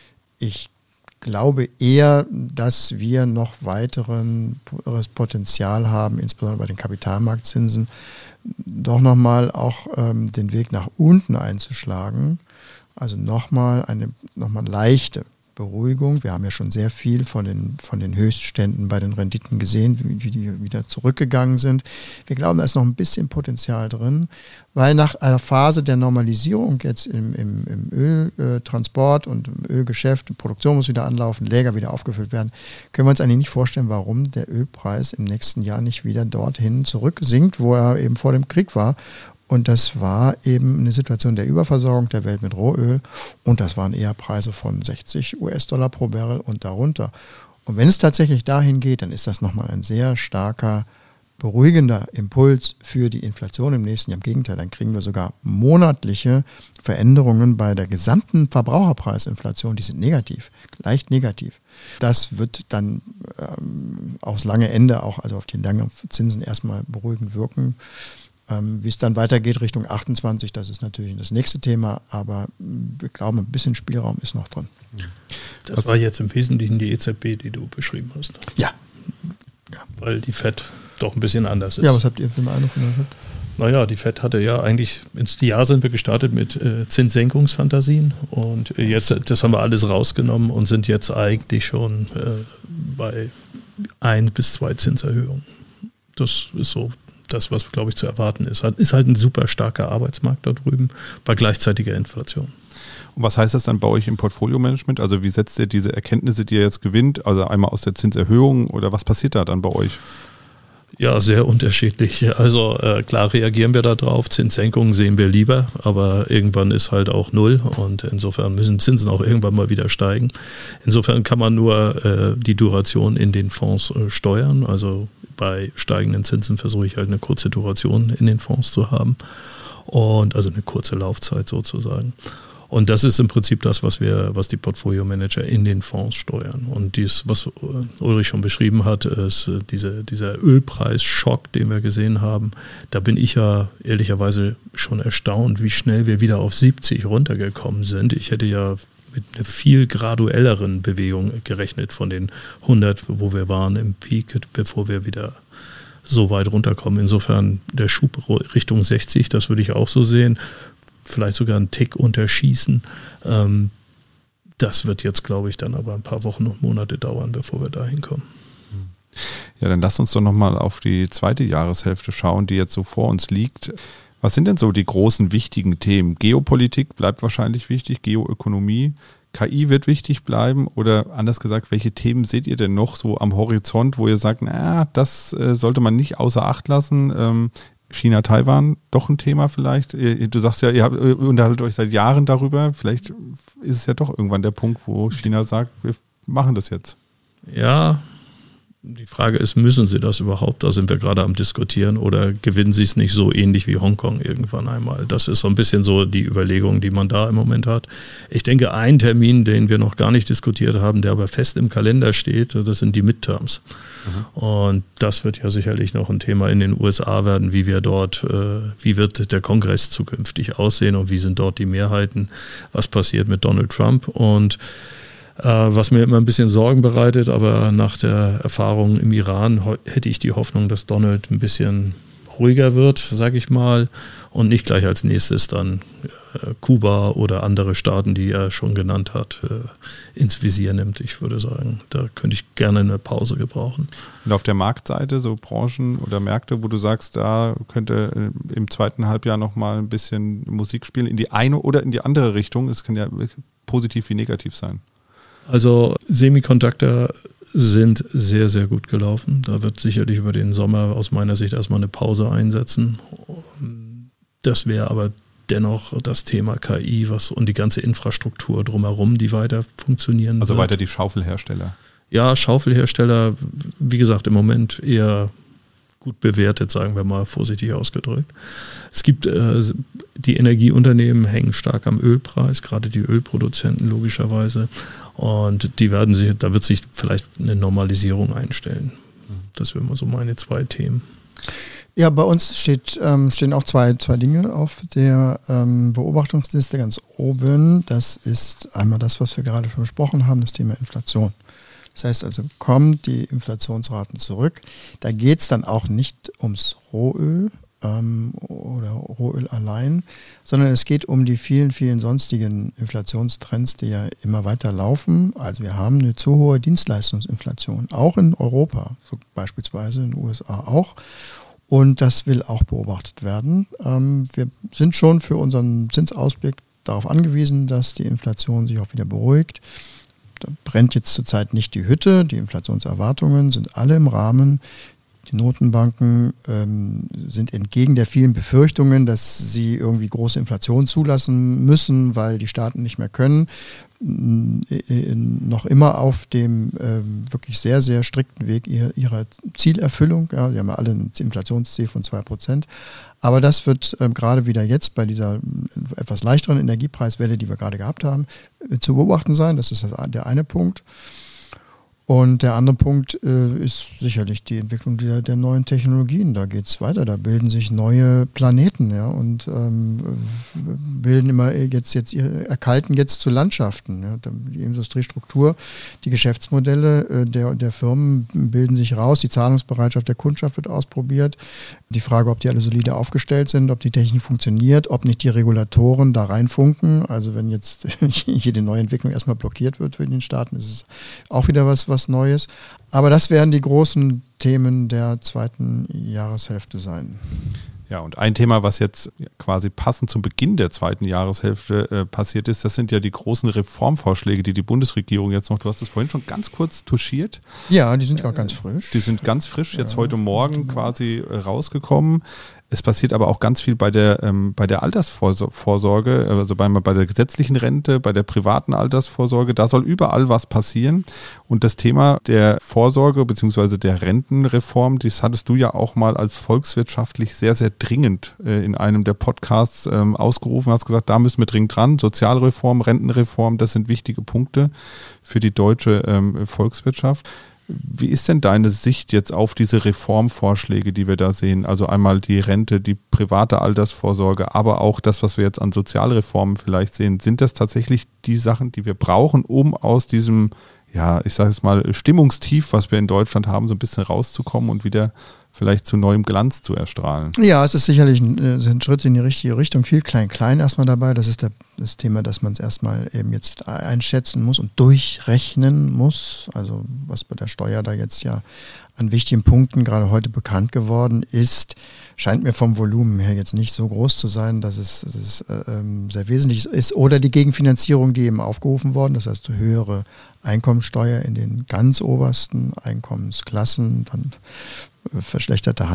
Ich glaube eher, dass wir noch weiteres Potenzial haben, insbesondere bei den Kapitalmarktzinsen, doch nochmal auch ähm, den Weg nach unten einzuschlagen. Also nochmal eine nochmal leichte Beruhigung. Wir haben ja schon sehr viel von den, von den Höchstständen bei den Renditen gesehen, wie, wie die wieder zurückgegangen sind. Wir glauben, da ist noch ein bisschen Potenzial drin, weil nach einer Phase der Normalisierung jetzt im, im, im Öltransport und im Ölgeschäft, die Produktion muss wieder anlaufen, Läger wieder aufgefüllt werden, können wir uns eigentlich nicht vorstellen, warum der Ölpreis im nächsten Jahr nicht wieder dorthin zurücksinkt, wo er eben vor dem Krieg war. Und das war eben eine Situation der Überversorgung der Welt mit Rohöl. Und das waren eher Preise von sechzig US-Dollar pro Barrel und darunter. Und wenn es tatsächlich dahin geht, dann ist das nochmal ein sehr starker, beruhigender Impuls für die Inflation im nächsten Jahr. Im Gegenteil, dann kriegen wir sogar monatliche Veränderungen bei der gesamten Verbraucherpreisinflation. Die sind negativ, leicht negativ. Das wird dann ähm, aufs lange Ende, auch also auf die langen Zinsen erstmal beruhigend wirken. Ähm, wie es dann weitergeht Richtung achtundzwanzig, das ist natürlich das nächste Thema, aber wir glauben, ein bisschen Spielraum ist noch drin. Das war jetzt im Wesentlichen die E Z B, die du beschrieben hast. Ja. ja. Weil die Fed doch ein bisschen anders ist. Ja, was habt ihr für eine Ahnung von der Fed? Naja, die Fed hatte ja eigentlich, ins Jahr sind wir gestartet mit äh, Zinssenkungsfantasien und äh, jetzt, das haben wir alles rausgenommen und sind jetzt eigentlich schon äh, bei ein bis zwei Zinserhöhungen. Das ist so das, was, glaube ich, zu erwarten ist. Ist halt ein super starker Arbeitsmarkt da drüben bei gleichzeitiger Inflation. Und was heißt das dann bei euch im Portfolio-Management? Also wie setzt ihr diese Erkenntnisse, die ihr jetzt gewinnt, also einmal aus der Zinserhöhung oder was passiert da dann bei euch? Ja, sehr unterschiedlich. Also äh, klar reagieren wir da drauf. Zinssenkungen sehen wir lieber, aber irgendwann ist halt auch null und insofern müssen Zinsen auch irgendwann mal wieder steigen. Insofern kann man nur äh, die Duration in den Fonds äh, steuern. Also bei steigenden Zinsen versuche ich halt eine kurze Duration in den Fonds zu haben und also eine kurze Laufzeit sozusagen. Und das ist im Prinzip das, was wir, was die Portfolio-Manager in den Fonds steuern. Und dies, was Ulrich schon beschrieben hat, ist diese, dieser Ölpreisschock, den wir gesehen haben. Da bin ich ja ehrlicherweise schon erstaunt, wie schnell wir wieder auf siebzig runtergekommen sind. Ich hätte ja mit einer viel graduelleren Bewegung gerechnet von den hundert, wo wir waren im Peak, bevor wir wieder so weit runterkommen. Insofern der Schub Richtung sechzig, das würde ich auch so sehen. Vielleicht sogar einen Tick unterschießen. Ähm, das wird jetzt, glaube ich, dann aber ein paar Wochen und Monate dauern, bevor wir da hinkommen. Ja, dann lasst uns doch nochmal auf die zweite Jahreshälfte schauen, die jetzt so vor uns liegt. Was sind denn so die großen, wichtigen Themen? Geopolitik bleibt wahrscheinlich wichtig, Geoökonomie. K I wird wichtig bleiben oder anders gesagt, welche Themen seht ihr denn noch so am Horizont, wo ihr sagt, na, das äh, sollte man nicht außer Acht lassen? Ähm, China, Taiwan, doch ein Thema vielleicht? Du sagst ja, ihr habt, ihr unterhaltet euch seit Jahren darüber. Vielleicht ist es ja doch irgendwann der Punkt, wo China sagt, wir machen das jetzt. Ja, die Frage ist, müssen sie das überhaupt? Da sind wir gerade am Diskutieren oder gewinnen sie es nicht so ähnlich wie Hongkong irgendwann einmal? Das ist so ein bisschen so die Überlegung, die man da im Moment hat. Ich denke, ein Termin, den wir noch gar nicht diskutiert haben, der aber fest im Kalender steht, das sind die Midterms. Mhm. Und das wird ja sicherlich noch ein Thema in den U S A werden, wie wir dort, äh, wie wird der Kongress zukünftig aussehen und wie sind dort die Mehrheiten, was passiert mit Donald Trump und was mir immer ein bisschen Sorgen bereitet, aber nach der Erfahrung im Iran hätte ich die Hoffnung, dass Donald ein bisschen ruhiger wird, sage ich mal, und nicht gleich als nächstes dann Kuba oder andere Staaten, die er schon genannt hat, ins Visier nimmt. Ich würde sagen, da könnte ich gerne eine Pause gebrauchen. Und auf der Marktseite, so Branchen oder Märkte, wo du sagst, da könnte im zweiten Halbjahr nochmal ein bisschen Musik spielen, in die eine oder in die andere Richtung, es kann ja positiv wie negativ sein. Also Semiconductor sind sehr, sehr gut gelaufen. Da wird sicherlich über den Sommer aus meiner Sicht erstmal eine Pause einsetzen. Das wäre aber dennoch das Thema K I was und die ganze Infrastruktur drumherum, die weiter funktionieren Also wird. weiter die Schaufelhersteller. Ja, Schaufelhersteller, wie gesagt, im Moment eher gut bewertet, sagen wir mal vorsichtig ausgedrückt. Es gibt äh, die Energieunternehmen hängen stark am Ölpreis, gerade die Ölproduzenten logischerweise. Und die werden sich, da wird sich vielleicht eine Normalisierung einstellen. Das wären mal so meine zwei Themen. Ja, bei uns steht, ähm, stehen auch zwei, zwei Dinge auf der ähm, Beobachtungsliste ganz oben. Das ist einmal das, was wir gerade schon besprochen haben, das Thema Inflation. Das heißt also, kommen die Inflationsraten zurück. Da geht es dann auch nicht ums Rohöl ähm, oder Rohöl allein, sondern es geht um die vielen, vielen sonstigen Inflationstrends, die ja immer weiter laufen. Also wir haben eine zu hohe Dienstleistungsinflation, auch in Europa, so beispielsweise in den U S A auch. Und das will auch beobachtet werden. Ähm, wir sind schon für unseren Zinsausblick darauf angewiesen, dass die Inflation sich auch wieder beruhigt. Da brennt jetzt zurzeit nicht die Hütte. Die Inflationserwartungen sind alle im Rahmen. Die Notenbanken ähm, sind entgegen der vielen Befürchtungen, dass sie irgendwie große Inflation zulassen müssen, weil die Staaten nicht mehr können, äh, noch immer auf dem äh, wirklich sehr, sehr strikten Weg ihrer, ihrer Zielerfüllung. Ja, sie haben ja alle ein Inflationsziel von zwei Prozent. Aber das wird äh, gerade wieder jetzt bei dieser etwas leichteren Energiepreiswelle, die wir gerade gehabt haben, äh, zu beobachten sein. Das ist das, der eine Punkt. Und der andere Punkt äh, ist sicherlich die Entwicklung der, der neuen Technologien. Da geht es weiter, da bilden sich neue Planeten, ja, und ähm, bilden immer jetzt, jetzt erkalten jetzt zu Landschaften. Ja. Die Industriestruktur, die Geschäftsmodelle äh, der, der Firmen bilden sich raus, die Zahlungsbereitschaft der Kundschaft wird ausprobiert. Die Frage, ob die alle solide aufgestellt sind, ob die Technik funktioniert, ob nicht die Regulatoren da reinfunken. Also wenn jetzt jede Neuentwicklung erstmal blockiert wird für den Staaten, ist es auch wieder was, was Neues. Aber das werden die großen Themen der zweiten Jahreshälfte sein. Ja, und ein Thema, was jetzt quasi passend zum Beginn der zweiten Jahreshälfte äh, passiert ist, das sind ja die großen Reformvorschläge, die die Bundesregierung jetzt noch, du hast es vorhin schon ganz kurz touchiert. Ja, die sind auch ganz frisch. Die sind ganz frisch, jetzt ja, heute Morgen quasi äh, rausgekommen. Es passiert aber auch ganz viel bei der, ähm, bei der Altersvorsorge, also bei, bei der gesetzlichen Rente, bei der privaten Altersvorsorge. Da soll überall was passieren. Und das Thema der Vorsorge bzw. der Rentenreform, das hattest du ja auch mal als volkswirtschaftlich sehr, sehr dringend äh, in einem der Podcasts ähm, ausgerufen. Hast gesagt, da müssen wir dringend dran. Sozialreform, Rentenreform, das sind wichtige Punkte für die deutsche ähm, Volkswirtschaft. Wie ist denn deine Sicht jetzt auf diese Reformvorschläge, die wir da sehen? Also einmal die Rente, die private Altersvorsorge, aber auch das, was wir jetzt an Sozialreformen vielleicht sehen. Sind das tatsächlich die Sachen, die wir brauchen, um aus diesem, ja, ich sage es mal, Stimmungstief, was wir in Deutschland haben, so ein bisschen rauszukommen und wieder vielleicht zu neuem Glanz zu erstrahlen? Ja, es ist sicherlich ein, ein Schritt in die richtige Richtung. Viel Klein-Klein erstmal dabei. Das ist der, das Thema, dass man es erstmal eben jetzt einschätzen muss und durchrechnen muss. Also was bei der Steuer da jetzt ja an wichtigen Punkten gerade heute bekannt geworden ist, scheint mir vom Volumen her jetzt nicht so groß zu sein, dass es, dass es äh, sehr wesentlich ist. Oder die Gegenfinanzierung, die eben aufgerufen worden, das heißt höhere Einkommensteuer in den ganz obersten Einkommensklassen, dann verschlechterte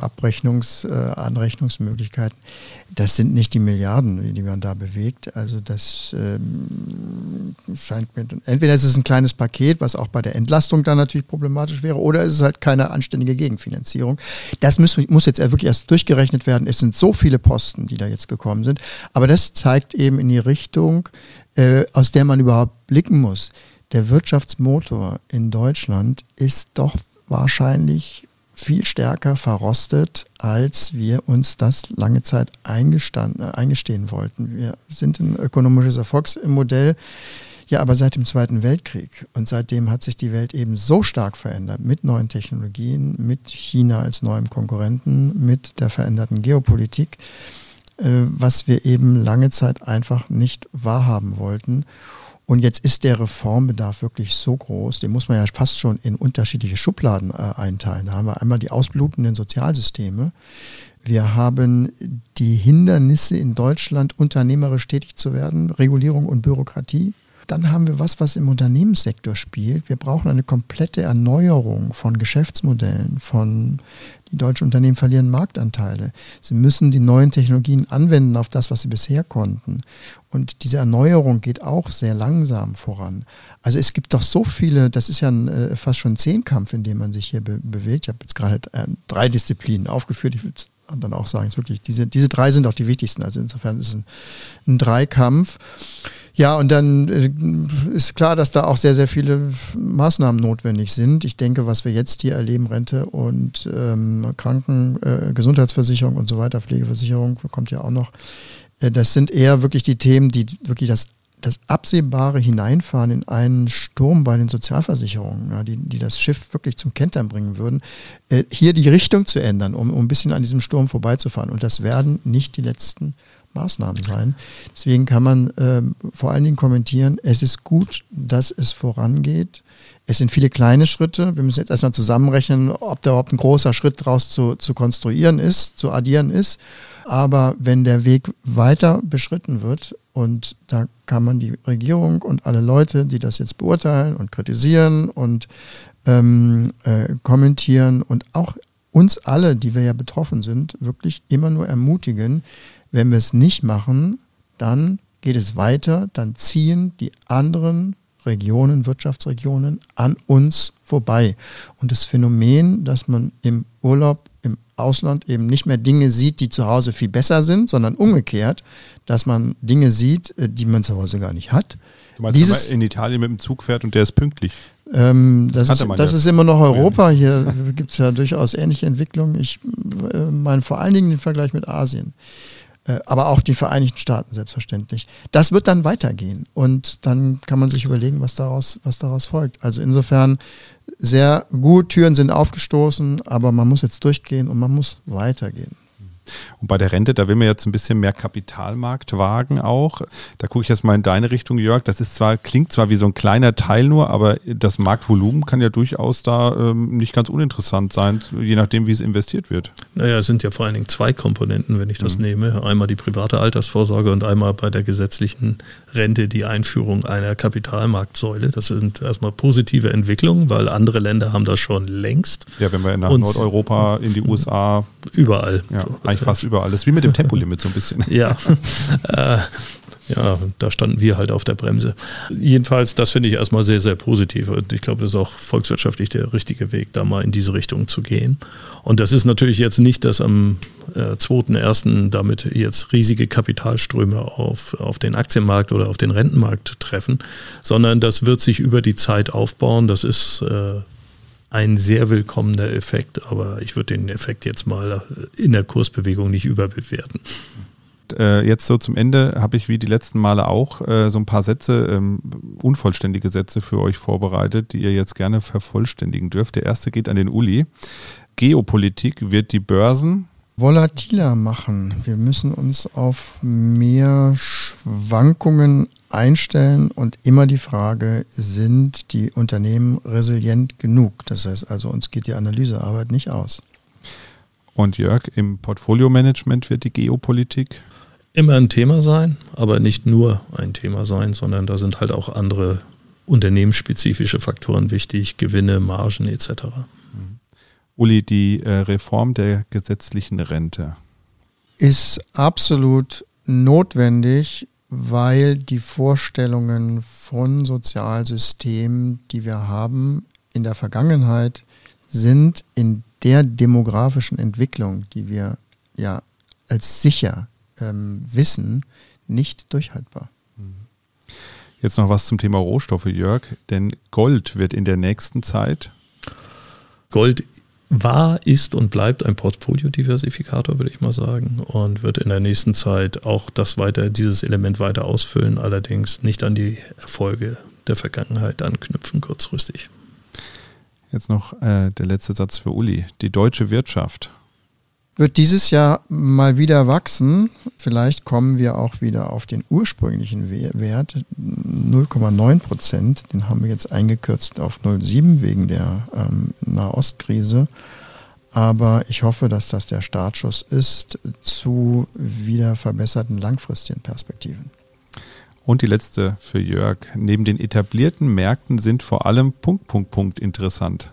Handwerker-Abrechnungs-Anrechnungsmöglichkeiten. Das sind nicht die Milliarden, die man da bewegt. Also das ähm, scheint mir, entweder ist es ein kleines Paket, was auch bei der Entlastung dann natürlich problematisch wäre, oder ist es halt keine anständige Gegenfinanzierung. Das muss, muss jetzt wirklich erst durchgerechnet werden. Es sind so viele Posten, die da jetzt gekommen sind. Aber das zeigt eben in die Richtung, äh, aus der man überhaupt blicken muss. Der Wirtschaftsmotor in Deutschland ist doch wahrscheinlich viel stärker verrostet, als wir uns das lange Zeit eingestanden, äh, eingestehen wollten. Wir sind ein ökonomisches Erfolgsmodell, ja, aber seit dem Zweiten Weltkrieg. Und seitdem hat sich die Welt eben so stark verändert mit neuen Technologien, mit China als neuem Konkurrenten, mit der veränderten Geopolitik, äh, was wir eben lange Zeit einfach nicht wahrhaben wollten. Und jetzt ist der Reformbedarf wirklich so groß, den muss man ja fast schon in unterschiedliche Schubladen äh, einteilen. Da haben wir einmal die ausblutenden Sozialsysteme. Wir haben die Hindernisse in Deutschland, unternehmerisch tätig zu werden, Regulierung und Bürokratie. Dann haben wir was, was im Unternehmenssektor spielt. Wir brauchen eine komplette Erneuerung von Geschäftsmodellen, von die deutschen Unternehmen verlieren Marktanteile. Sie müssen die neuen Technologien anwenden auf das, was sie bisher konnten. Und diese Erneuerung geht auch sehr langsam voran. Also es gibt doch so viele, das ist ja ein, äh, fast schon ein Zehnkampf, in dem man sich hier be- bewegt. Ich habe jetzt gerade äh, drei Disziplinen aufgeführt. Ich würde dann auch sagen, es wirklich, diese, diese drei sind auch die wichtigsten. Also insofern ist es ein, ein Dreikampf. Ja, und dann ist klar, dass da auch sehr, sehr viele Maßnahmen notwendig sind. Ich denke, was wir jetzt hier erleben, Rente und ähm, Kranken, äh, Gesundheitsversicherung und so weiter, Pflegeversicherung kommt ja auch noch. Äh, das sind eher wirklich die Themen, die wirklich das das absehbare Hineinfahren in einen Sturm bei den Sozialversicherungen, ja, die, die das Schiff wirklich zum Kentern bringen würden, äh, hier die Richtung zu ändern, um, um ein bisschen an diesem Sturm vorbeizufahren. Und das werden nicht die letzten Maßnahmen sein. Deswegen kann man äh, vor allen Dingen kommentieren, es ist gut, dass es vorangeht. Es sind viele kleine Schritte. Wir müssen jetzt erstmal zusammenrechnen, ob da überhaupt ein großer Schritt draus zu, zu konstruieren ist, zu addieren ist. Aber wenn der Weg weiter beschritten wird, und da kann man die Regierung und alle Leute, die das jetzt beurteilen und kritisieren und ähm, äh, kommentieren und auch uns alle, die wir ja betroffen sind, wirklich immer nur ermutigen, wenn wir es nicht machen, dann geht es weiter, dann ziehen die anderen Regionen, Wirtschaftsregionen an uns vorbei. Und das Phänomen, dass man im Urlaub, im Ausland eben nicht mehr Dinge sieht, die zu Hause viel besser sind, sondern umgekehrt, dass man Dinge sieht, die man zu Hause gar nicht hat. Du meinst, Dieses, wenn man in Italien mit dem Zug fährt und der ist pünktlich? Ähm, das das, ist, das ja. ist immer noch Europa. Hier gibt es ja durchaus ähnliche Entwicklungen. Ich äh, meine vor allen Dingen den Vergleich mit Asien. Aber auch die Vereinigten Staaten selbstverständlich. Das wird dann weitergehen und dann kann man sich überlegen, was daraus, was daraus folgt. Also insofern sehr gut, Türen sind aufgestoßen, aber man muss jetzt durchgehen und man muss weitergehen. Und bei der Rente, da will man jetzt ein bisschen mehr Kapitalmarkt wagen auch. Da gucke ich jetzt mal in deine Richtung, Jörg. Das ist zwar, klingt zwar wie so ein kleiner Teil nur, aber das Marktvolumen kann ja durchaus da ähm, nicht ganz uninteressant sein, je nachdem, wie es investiert wird. Naja, es sind ja vor allen Dingen zwei Komponenten, wenn ich das mhm. nehme. Einmal die private Altersvorsorge und einmal bei der gesetzlichen Rente die Einführung einer Kapitalmarktsäule. Das sind erstmal positive Entwicklungen, weil andere Länder haben das schon längst. Ja, wenn wir nach und Nordeuropa, in die U S A. Überall. Ja, eigentlich fast überall. Das ist wie mit dem Tempolimit so ein bisschen. Ja, äh, ja, da standen wir halt auf der Bremse. Jedenfalls, das finde ich erstmal sehr, sehr positiv. Und ich glaube, das ist auch volkswirtschaftlich der richtige Weg, da mal in diese Richtung zu gehen. Und das ist natürlich jetzt nicht, dass am äh, zweiten ersten damit jetzt riesige Kapitalströme auf, auf den Aktienmarkt oder auf den Rentenmarkt treffen, sondern das wird sich über die Zeit aufbauen. Das ist äh, ein sehr willkommener Effekt, aber ich würde den Effekt jetzt mal in der Kursbewegung nicht überbewerten. Jetzt so zum Ende habe ich wie die letzten Male auch so ein paar Sätze, unvollständige Sätze für euch vorbereitet, die ihr jetzt gerne vervollständigen dürft. Der erste geht an den Uli. Geopolitik wird die Börsen volatiler machen. Wir müssen uns auf mehr Schwankungen einstellen und immer die Frage, sind die Unternehmen resilient genug? Das heißt also, uns geht die Analysearbeit nicht aus. Und Jörg, im Portfolio-Management wird die Geopolitik immer ein Thema sein, aber nicht nur ein Thema sein, sondern da sind halt auch andere unternehmensspezifische Faktoren wichtig, Gewinne, Margen et cetera. Uli, die äh, Reform der gesetzlichen Rente ist absolut notwendig, weil die Vorstellungen von Sozialsystemen, die wir haben in der Vergangenheit, sind in der demografischen Entwicklung, die wir ja als sicher ähm, wissen, nicht durchhaltbar. Jetzt noch was zum Thema Rohstoffe, Jörg, denn Gold wird in der nächsten Zeit... Gold war, ist und bleibt ein Portfoliodiversifikator, würde ich mal sagen, und wird in der nächsten Zeit auch das weiter, dieses Element weiter ausfüllen, allerdings nicht an die Erfolge der Vergangenheit anknüpfen, kurzfristig. Jetzt noch äh, der letzte Satz für Uli. Die deutsche Wirtschaft wird dieses Jahr mal wieder wachsen. Vielleicht kommen wir auch wieder auf den ursprünglichen Wert, null Komma neun Prozent. Den haben wir jetzt eingekürzt auf null Komma sieben wegen der ähm, Nahostkrise. Aber ich hoffe, dass das der Startschuss ist zu wieder verbesserten langfristigen Perspektiven. Und die letzte für Jörg. Neben den etablierten Märkten sind vor allem Punkt, Punkt, Punkt interessant.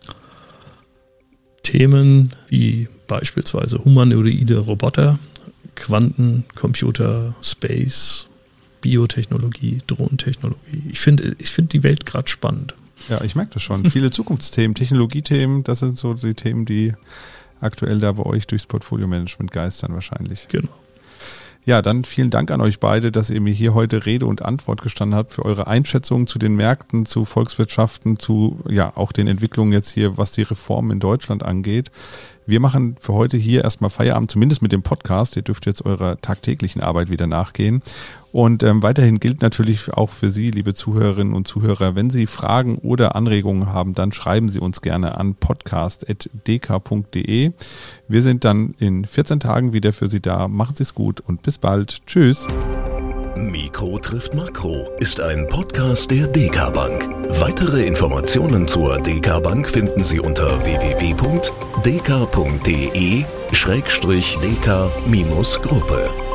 Themen wie beispielsweise humanoide Roboter, Quantencomputer, Space, Biotechnologie, Drohnentechnologie. Ich finde ich finde die Welt gerade spannend. Ja, ich merke das schon. Viele Zukunftsthemen, Technologiethemen, das sind so die Themen, die aktuell da bei euch durchs Portfolio-Management geistern wahrscheinlich. Genau. Ja, dann vielen Dank an euch beide, dass ihr mir hier heute Rede und Antwort gestanden habt für eure Einschätzungen zu den Märkten, zu Volkswirtschaften, zu ja auch den Entwicklungen jetzt hier, was die Reformen in Deutschland angeht. Wir machen für heute hier erstmal Feierabend, zumindest mit dem Podcast. Ihr dürft jetzt eurer tagtäglichen Arbeit wieder nachgehen. Und ähm, weiterhin gilt natürlich auch für Sie, liebe Zuhörerinnen und Zuhörer, wenn Sie Fragen oder Anregungen haben, dann schreiben Sie uns gerne an podcast punkt d k punkt d e. Wir sind dann in vierzehn Tagen wieder für Sie da. Machen Sie es gut und bis bald. Tschüss. Mikro trifft Makro ist ein Podcast der D K Bank. Weitere Informationen zur D K Bank finden Sie unter w w w punkt d k punkt d e schrägstrich d k Gruppe.